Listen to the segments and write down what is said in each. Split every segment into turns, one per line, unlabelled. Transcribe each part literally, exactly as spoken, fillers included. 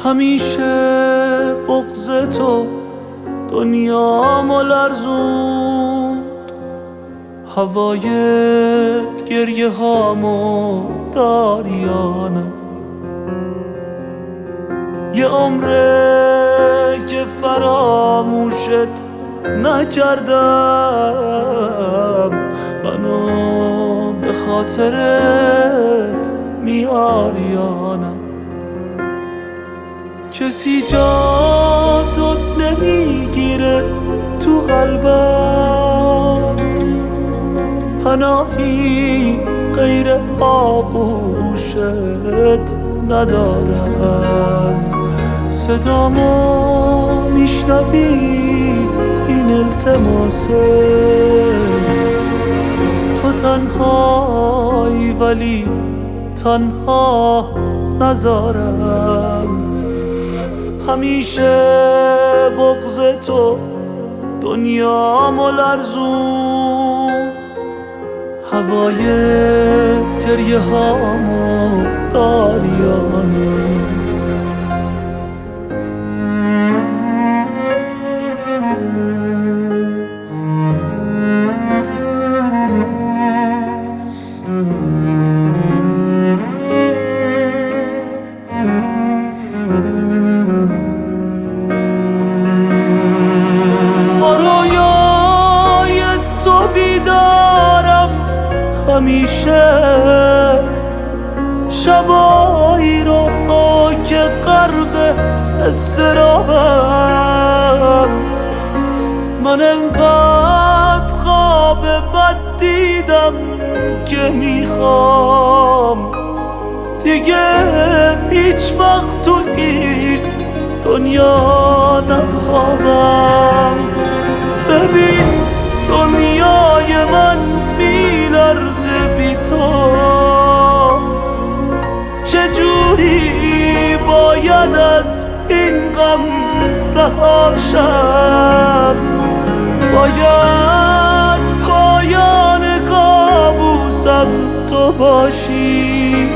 همیشه بغض تو دنیامو لرزوند، هوای گریه هامو داریانه. یه عمره که فراموشت نکردم، منو به خاطرت میاریانه. کسی جا تو نمیگیره تو قلبم، پناهی غیر آغوشت ندارم. صدامو میشنوی این التماسه، تو تنهایی ولی تنها نذارم. همیشه بغض تو دنیامو لرزوند، هوای گریه هامو داریانه. بیدارم همیشه شبایی رو که غرق اضطرابم. من انقدر خواب بد دیدم که میخوام دیگه هیچ وقت تو هیچ دنیا نخوابم. ببین دنیای من میلرزه بی تو، چجوری باید از این غم رهاشم؟ باید پایان کابوسم تو باشی،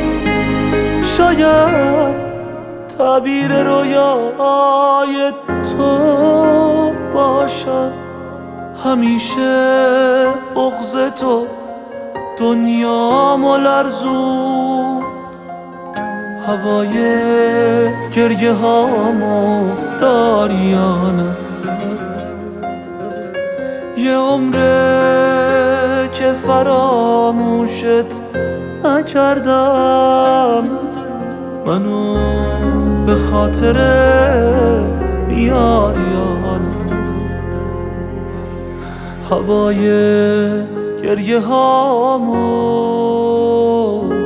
شاید تعبیر رویای تو باشم. همیشه بغض تو دنیامو لرزوند، هوای گریه هامو داریانه. یه عمره که فراموشت نکردم، منو به خاطرت میاریانه. هوای گریه هامو